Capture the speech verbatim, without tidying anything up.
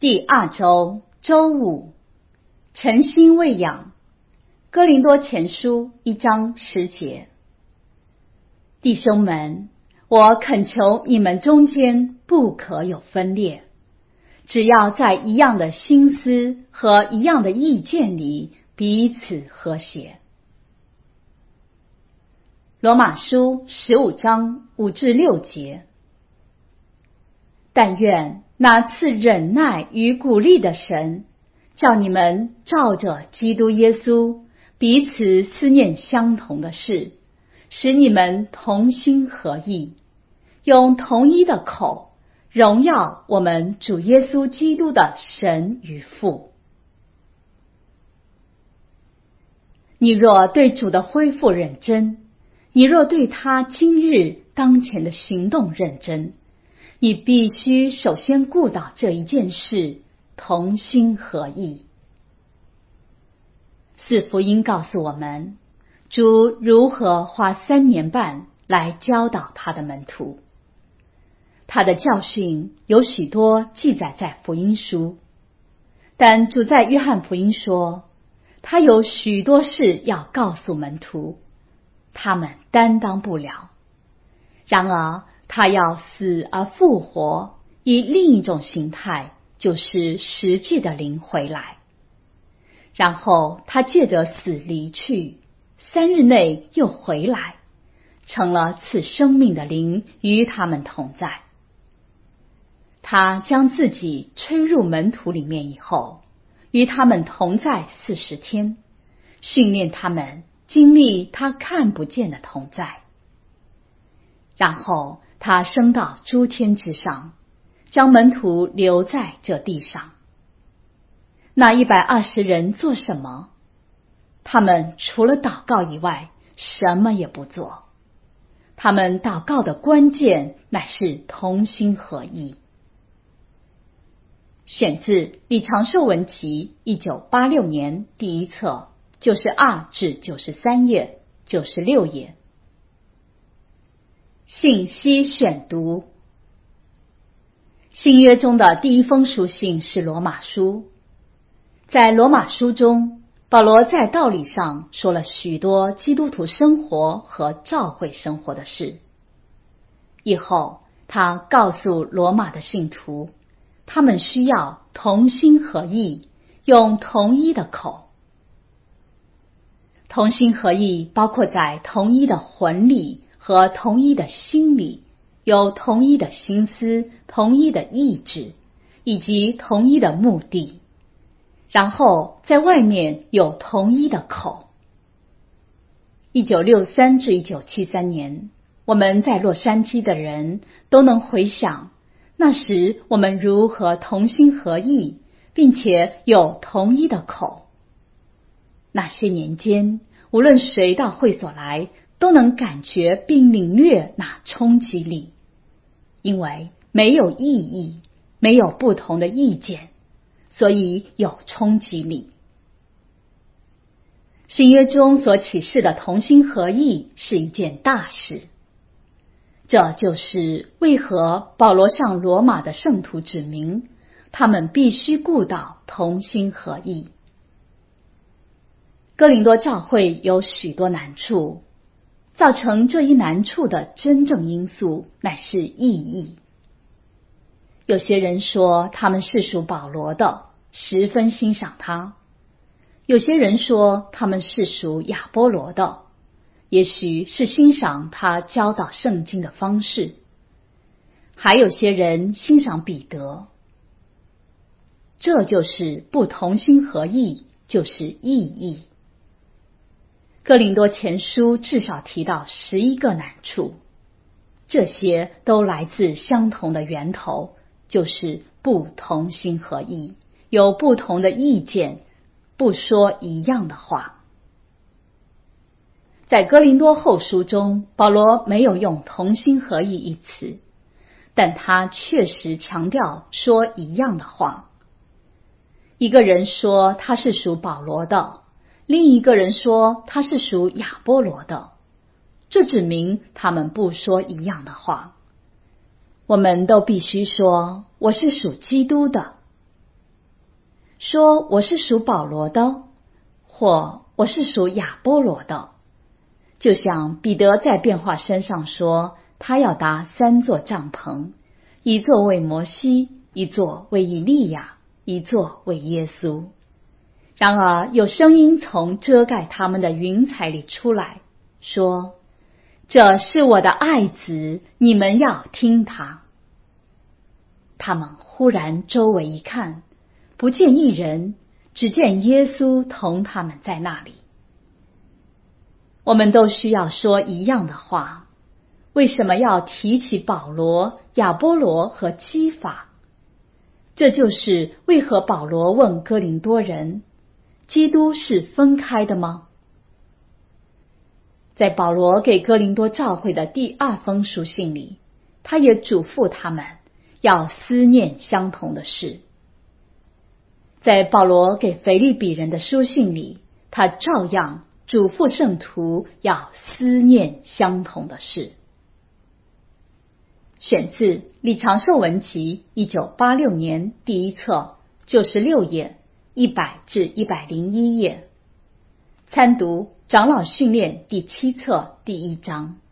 第二周周五，诚心喂养。哥林多前书一章十节。弟兄们，我恳求你们中间不可有分裂，只要在一样的心思和一样的意见里彼此和谐。罗马书十五章五至六节。但愿那赐忍耐与鼓励的神，叫你们照着基督耶稣彼此思念相同的事，使你们同心合意，用同一的口荣耀我们主耶稣基督的神与父。你若对主的恢复认真，你若对他今日当前的行动认真，你必须首先顾到这一件事，同心合意。四福音告诉我们，主如何花三年半来教导他的门徒。他的教训有许多记载在福音书，但主在约翰福音说，他有许多事要告诉门徒，他们担当不了。然而他要死而复活，以另一种形态，就是实际的灵回来。然后他借着死离去，三日内又回来，成了赐生命的灵与他们同在。他将自己吹入门徒里面以后，与他们同在四十天，训练他们经历他看不见的同在。然后他升到诸天之上，将门徒留在这地上。那一百二十人做什么？他们除了祷告以外，什么也不做。他们祷告的关键乃是同心合意。选自李长寿文集一九八六年第一册，九十二至九十三页，九十六页。信息选读。新约中的第一封书信是罗马书。在罗马书中，保罗在道理上说了许多基督徒生活和教会生活的事。以后他告诉罗马的信徒，他们需要同心合意，用同一的口。同心合意包括在同一的魂里和同一的心里，有同一的心思、同一的意志，以及同一的目的。然后在外面有同一的口。一九六三至一九七三年，我们在洛杉矶的人都能回想，那时我们如何同心合意，并且有同一的口。那些年间，无论谁到会所来，都能感觉并领略那冲击力，因为没有异议，没有不同的意见，所以有冲击力。新约中所启示的同心合意是一件大事，这就是为何保罗向罗马的圣徒指明，他们必须顾到同心合意。哥林多教会有许多难处，造成这一难处的真正因素乃是异议。有些人说他们是属保罗的，十分欣赏他；有些人说他们是属亚波罗的，也许是欣赏他教导圣经的方式；还有些人欣赏彼得。这就是不同心合意，就是异议。哥林多前书至少提到十一个难处，这些都来自相同的源头，就是不同心合意，有不同的意见，不说一样的话。在哥林多后书中，保罗没有用同心合意一词，但他确实强调说一样的话。一个人说他是属保罗的，另一个人说他是属亚波罗的，这指明他们不说一样的话。我们都必须说我是属基督的， 说我是属保罗的，或我是属亚波罗的。就像彼得在变化山上说，他要搭三座帐篷，一座为摩西，一座为以利亚，一座为耶稣。然而有声音从遮盖他们的云彩里出来，说：这是我的爱子，你们要听他。他们忽然周围一看，不见一人，只见耶稣同他们在那里。我们都需要说一样的话，为什么要提起保罗、亚波罗和基法？这就是为何保罗问哥林多人，基督是分开的吗？在保罗给哥林多教会的第二封书信里，他也嘱咐他们要思念相同的事。在保罗给腓立比人的书信里，他照样嘱咐圣徒要思念相同的事。选自李长寿文集一九八六年第一册九十六页一百至一百零一页，参读长老训练第七册第一章。